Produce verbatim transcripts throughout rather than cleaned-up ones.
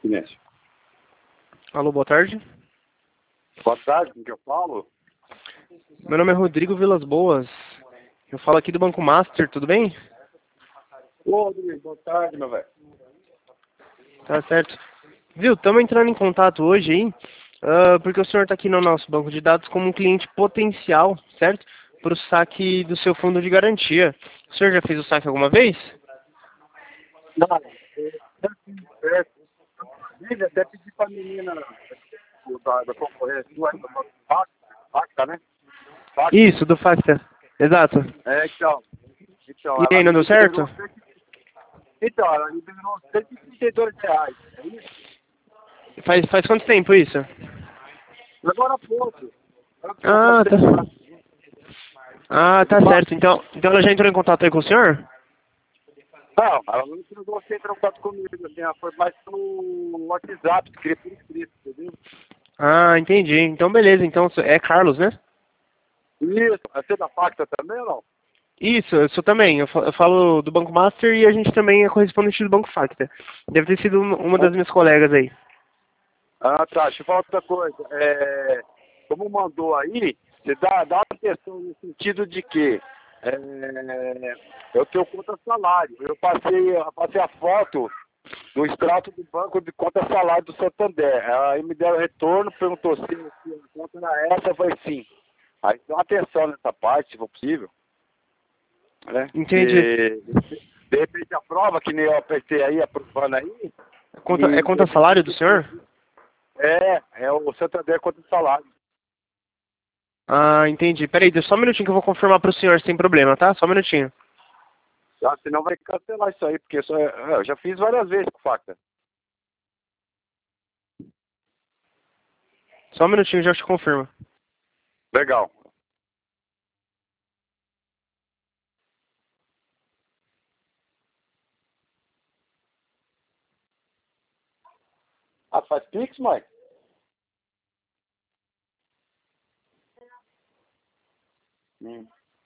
Silêncio. Alô, boa tarde. Boa tarde, com que eu falo? Meu nome é Rodrigo Vilas Boas. Eu falo aqui do Banco Master, tudo bem? Ô, Rodrigo, boa tarde, meu velho. Tá certo. Viu, estamos entrando em contato hoje aí, uh, porque o senhor está aqui no nosso banco de dados como um cliente potencial, certo? Para o saque do seu fundo de garantia. O senhor já fez o saque alguma vez? Não, eu até fiz certo. Inclusive, até pedi pra menina da, da concorrência, do Facta, né? Facta. Isso, do Facta. Exato. É, então. então E ela aí, não me deu certo? liberou cento e- Então, ela liberou cento e trinta e dois reais. É isso? Faz, faz quanto tempo isso? Agora há pouco. Ela falou pra Ah, tá. você lá. Ah, tá certo. Então, então ela já entrou em contato aí com o senhor? Não, ela não precisou ser em contato comigo, assim, ela foi mais no WhatsApp, queria por escrito, entendeu? Ah, entendi. Então, beleza. Então, é Carlos, né? Isso, você é da Facta também ou não? Isso, eu sou também. Eu fa- eu falo do Banco Master e a gente também é correspondente do Banco Facta. Deve ter sido uma uma das minhas colegas aí. Ah, tá, deixa eu falar outra coisa. É, como mandou aí, você dá, dá uma atenção no sentido de que é, eu tenho conta salário. Eu passei, eu passei a foto do extrato do banco de conta salário do Santander. Aí me deram retorno, perguntou se, se a conta era essa, eu falei sim. Aí dá uma atenção nessa parte, se for possível. Né? Entendi. E, de repente a prova, que nem eu apertei aí, aprovando aí, Conta, é e de conta repente salário do senhor? é, é o Santander contra o salário. Ah, entendi. Peraí, deixa só um minutinho que eu vou confirmar pro senhor sem problema, tá? Só um minutinho. Tá? Senão vai cancelar isso aí, porque isso é, é, eu já fiz várias vezes com Facta. Só um minutinho, já te confirmo. Legal. Ah, faz Pix, mãe? Hum.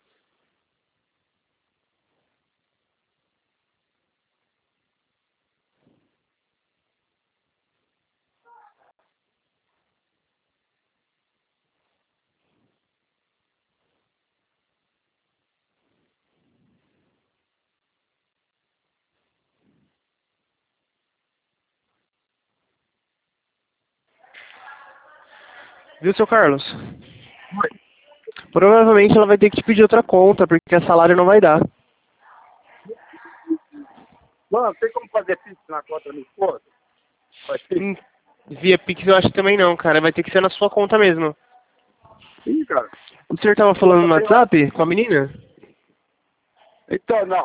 Viu, seu Carlos? Provavelmente ela vai ter que te pedir outra conta, porque a salário não vai dar. Mano, tem como fazer Pix na conta da minha esposa? Faz Pix? Hum, via Pix eu acho que também não, cara. Vai ter que ser na sua conta mesmo. Ih, cara. O senhor tava Pô, falando só no tem lá. WhatsApp com a menina? Então, não.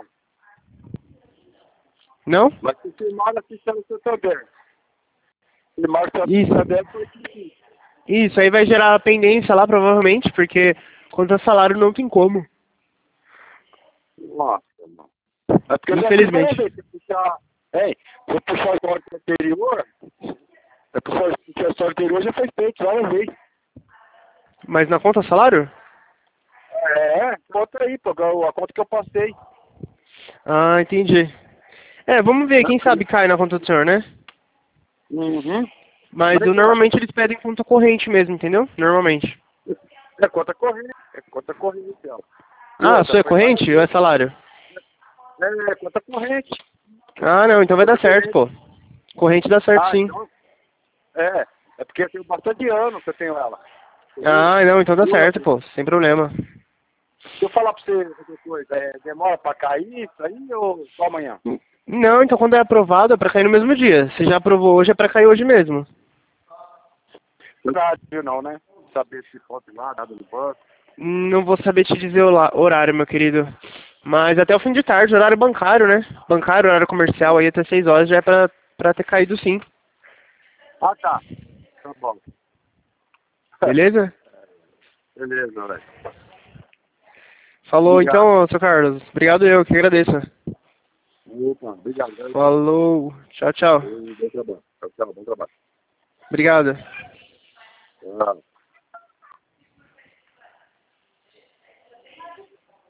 Não? Mas se filmar aqui está no Santander. Filmar está no Isso. Santander foi Pix. Isso, aí vai gerar a pendência lá, provavelmente, porque quanto a salário não tem como. Nossa, mano. É porque eu já fiz várias Infelizmente. vezes. Se eu puxar, hein, se eu puxar o corte anterior, se eu puxar o corte anterior, já foi feito várias vezes. Mas na conta salário? É, conta aí, pô, a conta que eu passei. Ah, entendi. É, vamos ver, quem sabe cai na conta do senhor, né? Uhum. Mas eu, Obrigado. normalmente eles pedem conta corrente mesmo, entendeu? Normalmente. É conta corrente, é conta corrente, ó. E Ah, a outra, sua é foi várias corrente ou é vezes. salário? É, conta corrente. Ah, não, então vai Conta dar certo, corrente. pô. Corrente dá certo Ah, sim. então, é, é porque eu tenho bastante ano que eu tenho ela. Entendeu? Ah, não, então dá E certo, outra, pô, sem problema. se eu falar pra você outra coisa, é, demora pra cair isso aí ou só amanhã? Não, então quando é aprovado é pra cair no mesmo dia. Você já aprovou hoje, é pra cair hoje mesmo. Verdade, viu, não, né? Saber se pode ir lá, nada no banco. Não vou saber te dizer o la- horário, meu querido. Mas até o fim de tarde, horário bancário, né? Bancário, horário comercial, aí até seis horas já é pra, pra ter caído sim. Ah, tá. Tá bom. Beleza? Beleza, velho. Falou Obrigado. então, seu Carlos. Obrigado eu, que agradeço. Opa, obrigado. Velho. Falou. Tchau, tchau. Bom trabalho. Tchau, tchau. Bom trabalho. Obrigado. Tchau.